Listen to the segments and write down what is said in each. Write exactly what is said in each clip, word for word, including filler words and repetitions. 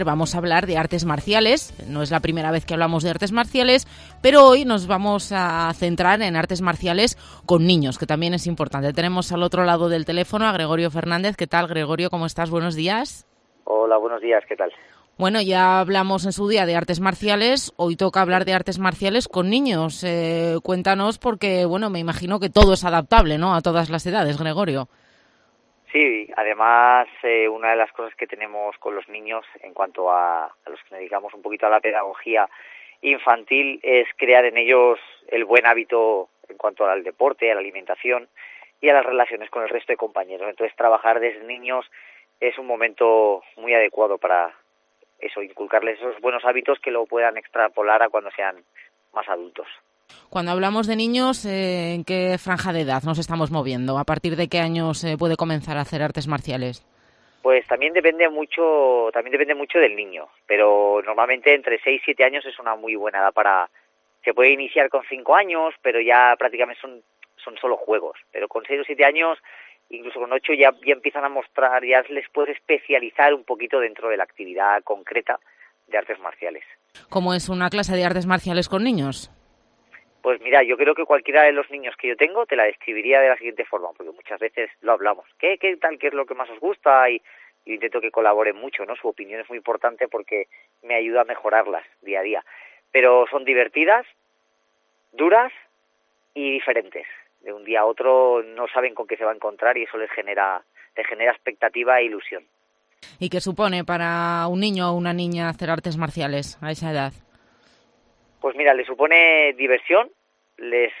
Vamos a hablar de artes marciales. No es la primera vez que hablamos de artes marciales, pero hoy nos vamos a centrar en artes marciales con niños, que también es importante. Tenemos al otro lado del teléfono a Gregorio Fernández. ¿Qué tal, Gregorio? ¿Cómo estás? Buenos días. Hola, buenos días. ¿Qué tal? Bueno, ya hablamos en su día de artes marciales. Hoy toca hablar de artes marciales con niños. Eh, cuéntanos, porque, bueno, me imagino que todo es adaptable, ¿no?, a todas las edades, Gregorio. Sí, además eh, una de las cosas que tenemos con los niños en cuanto a, a los que nos dedicamos un poquito a la pedagogía infantil es crear en ellos el buen hábito en cuanto al deporte, a la alimentación y a las relaciones con el resto de compañeros. Entonces trabajar desde niños es un momento muy adecuado para eso, inculcarles esos buenos hábitos que luego puedan extrapolar a cuando sean más adultos. Cuando hablamos de niños, eh, ¿en qué franja de edad nos estamos moviendo? ¿A partir de qué años se eh, puede comenzar a hacer artes marciales? Pues también depende mucho, también depende mucho del niño, pero normalmente entre seis y siete años es una muy buena edad para... Se puede iniciar con cinco años, pero ya prácticamente son, son solo juegos. Pero con seis o siete años, incluso con ocho, ya, ya empiezan a mostrar, ya les puedes especializar un poquito dentro de la actividad concreta de artes marciales. ¿Cómo es una clase de artes marciales con niños? Pues mira, yo creo que cualquiera de los niños que yo tengo te la describiría de la siguiente forma, porque muchas veces lo hablamos. ¿Qué, qué tal, qué es lo que más os gusta? Y yo intento que colaboren mucho, ¿no? Su opinión es muy importante porque me ayuda a mejorarlas día a día. Pero son divertidas, duras y diferentes. De un día a otro no saben con qué se va a encontrar y eso les genera, les genera expectativa e ilusión. ¿Y qué supone para un niño o una niña hacer artes marciales a esa edad? Pues mira, les supone diversión, les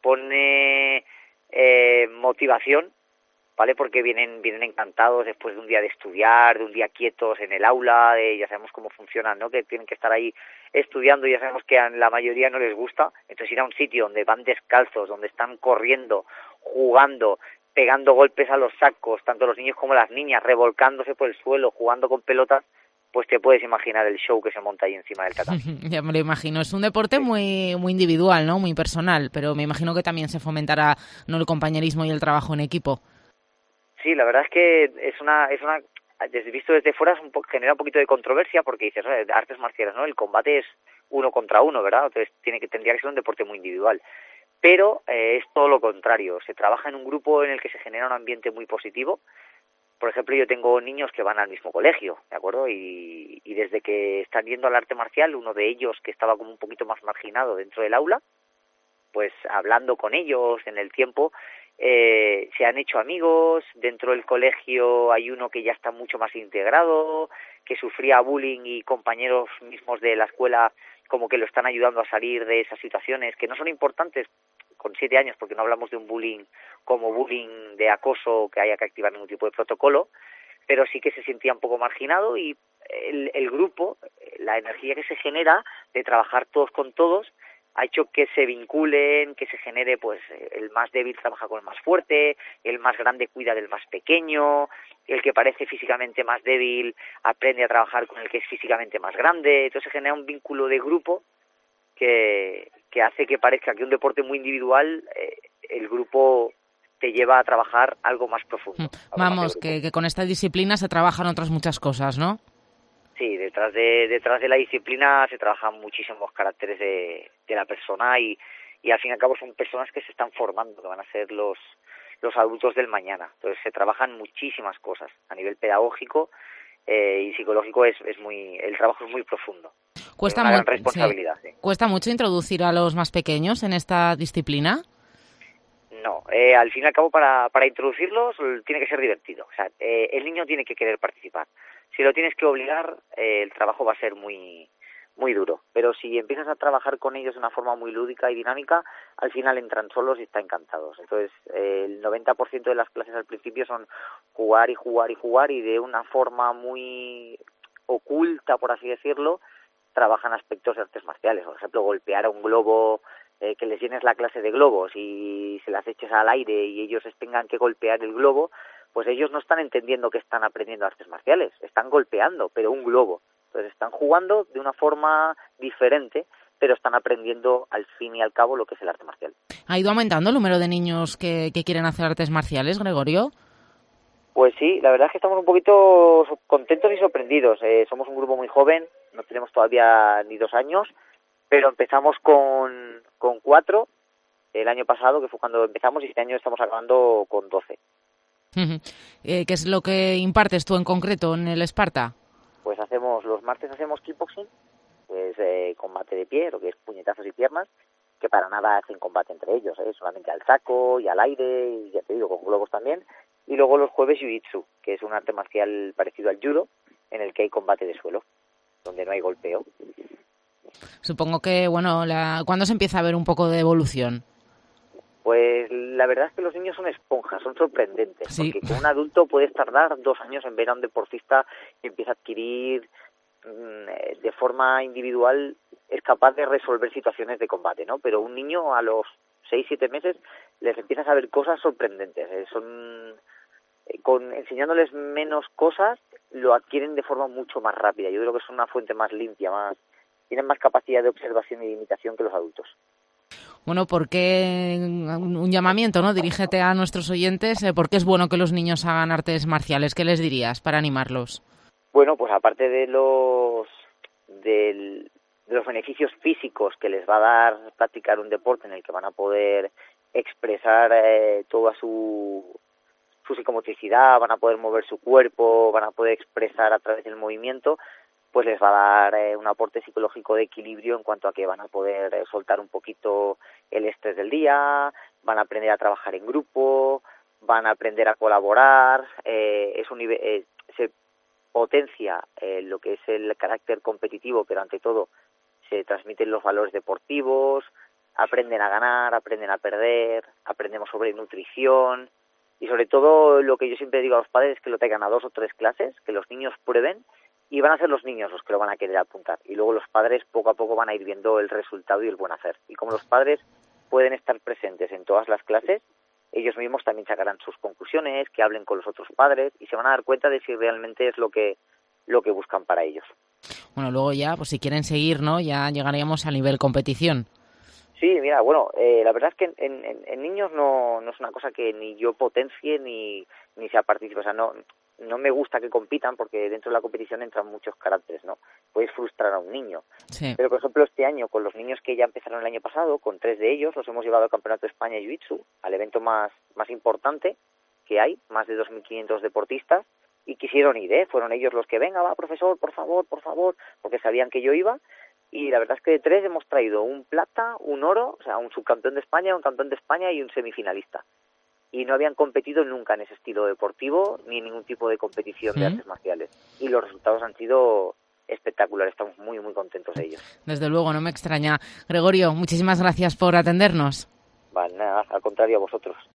supone eh, motivación, ¿vale? Porque vienen vienen encantados después de un día de estudiar, de un día quietos en el aula, de, ya sabemos cómo funcionan, ¿no? Que tienen que estar ahí estudiando y ya sabemos que a la mayoría no les gusta. Entonces ir a un sitio donde van descalzos, donde están corriendo, jugando, pegando golpes a los sacos, tanto los niños como las niñas, revolcándose por el suelo, jugando con pelotas, pues te puedes imaginar el show que se monta ahí encima del tatami. Ya me lo imagino. Es un deporte muy muy individual, ¿no? Muy personal, pero me imagino que también se fomentará, ¿no?, el compañerismo y el trabajo en equipo. Sí, la verdad es que es una es una desde visto desde fuera es un po- genera un poquito de controversia porque dices, ¿no?, de artes marciales, ¿no? El combate es uno contra uno, ¿verdad? Entonces tiene que tendría que ser un deporte muy individual. Pero eh, es todo lo contrario. Se trabaja en un grupo en el que se genera un ambiente muy positivo. Por ejemplo, yo tengo niños que van al mismo colegio, ¿de acuerdo? Y, y desde que están yendo al arte marcial, uno de ellos que estaba como un poquito más marginado dentro del aula, pues hablando con ellos en el tiempo, eh, se han hecho amigos. Dentro del colegio hay uno que ya está mucho más integrado, que sufría bullying y compañeros mismos de la escuela como que lo están ayudando a salir de esas situaciones que no son importantes con siete años, porque no hablamos de un bullying como bullying de acoso que haya que activar ningún tipo de protocolo, pero sí que se sentía un poco marginado y el, el grupo, la energía que se genera de trabajar todos con todos, ha hecho que se vinculen, que se genere, pues el más débil trabaja con el más fuerte, el más grande cuida del más pequeño, el que parece físicamente más débil aprende a trabajar con el que es físicamente más grande. Entonces se genera un vínculo de grupo que, que hace que parezca que un deporte muy individual, eh, el grupo te lleva a trabajar algo más profundo. Vamos, que, que con esta disciplina se trabajan otras muchas cosas, ¿no? Sí, detrás de detrás de la disciplina se trabajan muchísimos caracteres de, de la persona y, y al fin y al cabo son personas que se están formando, que van a ser los, los adultos del mañana. Entonces se trabajan muchísimas cosas a nivel pedagógico eh, y psicológico. Es, es muy el trabajo es muy profundo. Cuesta es una mu- gran responsabilidad. sí. Sí. ¿Cuesta mucho introducir a los más pequeños en esta disciplina? No, eh, al fin y al cabo para, para introducirlos tiene que ser divertido. O sea, eh, el niño tiene que querer participar. Si lo tienes que obligar, eh, el trabajo va a ser muy muy duro. Pero si empiezas a trabajar con ellos de una forma muy lúdica y dinámica, al final entran solos y están encantados. Entonces, eh, el noventa por ciento de las clases al principio son jugar y jugar y jugar y de una forma muy oculta, por así decirlo, trabajan aspectos de artes marciales. Por ejemplo, golpear a un globo, eh, que les llenes la clase de globos y se las eches al aire y ellos tengan que golpear el globo, pues ellos no están entendiendo que están aprendiendo artes marciales, están golpeando, pero un globo. Entonces están jugando de una forma diferente, pero están aprendiendo al fin y al cabo lo que es el arte marcial. ¿Ha ido aumentando el número de niños que, que quieren hacer artes marciales, Gregorio? Pues sí, la verdad es que estamos un poquito contentos y sorprendidos. Eh, somos un grupo muy joven, no tenemos todavía ni dos años, pero empezamos con, con cuatro el año pasado, que fue cuando empezamos, y este año estamos acabando con doce. Uh-huh. Eh, ¿Qué es lo que impartes tú en concreto en el Esparta? Pues hacemos, los martes hacemos kickboxing, pues eh, combate de pie, lo que es puñetazos y piernas, que para nada hacen combate entre ellos, ¿eh? Solamente al saco y al aire, y ya te digo, con globos también. Y luego los jueves jiu-jitsu, que es un arte marcial parecido al judo, en el que hay combate de suelo, donde no hay golpeo. Supongo que, bueno, la... ¿cuándo se empieza a ver un poco de evolución? Pues la verdad es que los niños son esponjas, son sorprendentes, sí. Porque con un adulto puedes tardar dos años en ver a un deportista que empieza a adquirir mmm, de forma individual, es capaz de resolver situaciones de combate, ¿no? Pero un niño a los seis, siete meses les empiezas a ver cosas sorprendentes, ¿eh? Son con enseñándoles menos cosas lo adquieren de forma mucho más rápida. Yo creo que es una fuente más limpia, más tienen más capacidad de observación y de imitación que los adultos. Bueno, ¿por qué un llamamiento, ¿no? Dirígete a nuestros oyentes, eh, ¿por qué es bueno que los niños hagan artes marciales? ¿Qué les dirías para animarlos? Bueno, pues aparte de los del, de los beneficios físicos que les va a dar practicar un deporte en el que van a poder expresar eh, toda su su psicomotricidad, van a poder mover su cuerpo, van a poder expresar a través del movimiento, pues les va a dar eh, un aporte psicológico de equilibrio en cuanto a que van a poder eh, soltar un poquito el estrés del día, van a aprender a trabajar en grupo, van a aprender a colaborar, eh, es un nivel, eh, se potencia eh, lo que es el carácter competitivo, pero ante todo se transmiten los valores deportivos, aprenden a ganar, aprenden a perder, aprendemos sobre nutrición. Y sobre todo lo que yo siempre digo a los padres es que lo traigan a dos o tres clases, que los niños prueben y van a ser los niños los que lo van a querer apuntar. Y luego los padres poco a poco van a ir viendo el resultado y el buen hacer. Y como los padres pueden estar presentes en todas las clases, ellos mismos también sacarán sus conclusiones, que hablen con los otros padres y se van a dar cuenta de si realmente es lo que, lo que buscan para ellos. Bueno, luego ya, pues si quieren seguir, ¿no? Ya llegaríamos al nivel competición. Sí, mira, bueno, eh, la verdad es que en, en, en niños no, no es una cosa que ni yo potencie ni, ni sea partícipe. O sea, no, no me gusta que compitan porque dentro de la competición entran muchos caracteres, ¿no? Puedes frustrar a un niño. Sí. Pero, por ejemplo, este año, con los niños que ya empezaron el año pasado, con tres de ellos, los hemos llevado al Campeonato de España de Jiu-Jitsu, al evento más, más importante que hay, más de dos mil quinientos deportistas, y quisieron ir, ¿eh? Fueron ellos los que, venga, va, profesor, por favor, por favor, porque sabían que yo iba. Y la verdad es que de tres hemos traído un plata, un oro, o sea, un subcampeón de España, un campeón de España y un semifinalista. Y no habían competido nunca en ese estilo deportivo ni en ningún tipo de competición ¿Sí? de artes marciales. Y los resultados han sido espectaculares, estamos muy, muy contentos de ellos. Desde luego, no me extraña. Gregorio, muchísimas gracias por atendernos. Vale, nada, al contrario a vosotros.